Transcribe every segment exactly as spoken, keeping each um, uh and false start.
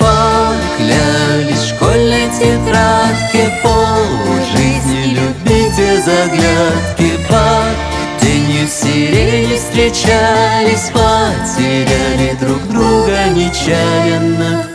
Поклялись в школьной тетрадке полжизни любить без оглядки. Под тенью сирени встречались, потеряли друг друга нечаянно.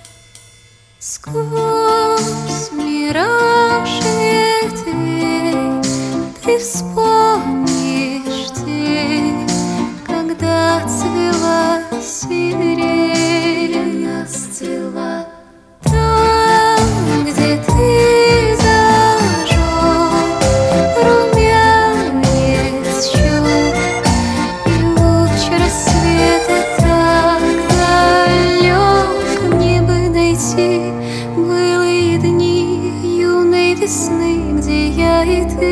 Сквозь мираж ветвей ты вспомнишь день, когда цвела сирень, расцвела. Там, где ты зажег румянец щек, и луч рассвета так далек, мне бы найти былые дни юной весны, где я и ты.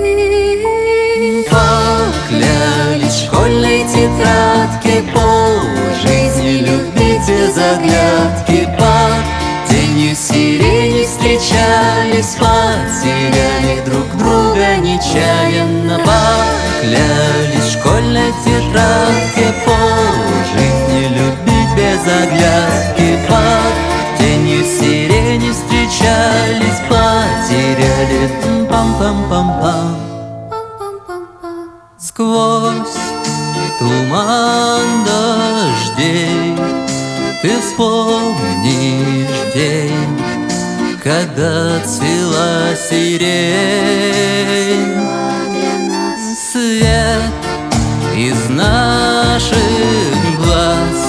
Поклялись в школьной тетрадке полжизни любить без оглядки. Под тенью сирени встречались, потеряли друг друга нечаянно. Поклялись в школьной тетрадке полжизни любить без оглядки. Под тенью сирени встречались, потеряли. Пам-пам-пам-пам. Сквозь туман дождей ты вспомнишь день, когда цвела сирень. Свет из наших глаз,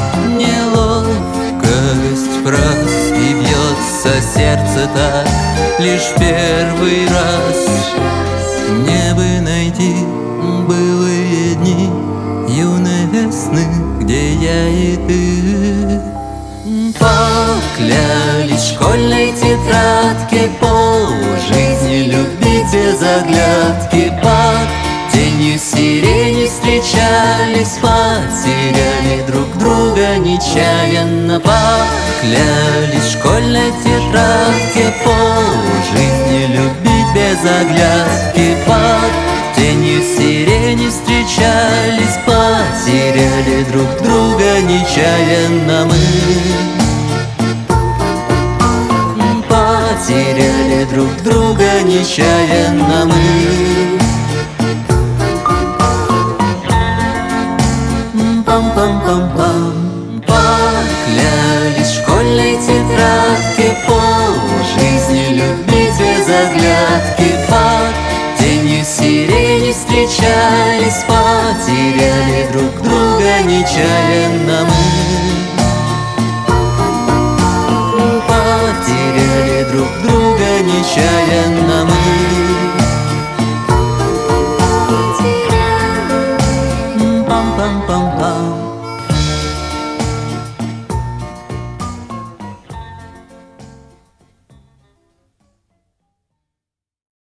неловкость фраз, и бьется сердце так лишь первый раз. Мне бы найти былые дни юной весны, где я и ты. Поклялись в школьной тетрадке полжизни любить без оглядки. Под тенью сирени встречались, потеряли друг друга нечаянно. Поклялись в школьной тетрадке полжизни любить без оглядки. Под тенью сирени встречались, потеряли друг друга нечаянно мы. Потеряли друг друга нечаянно мы. Пам-пам-пам-пам. Поклялись в школьной тетрадке полжизни любить без оглядки. Под тенью сирени встречались, потеряли друг друга нечаянно мы. Потеряли друг друга.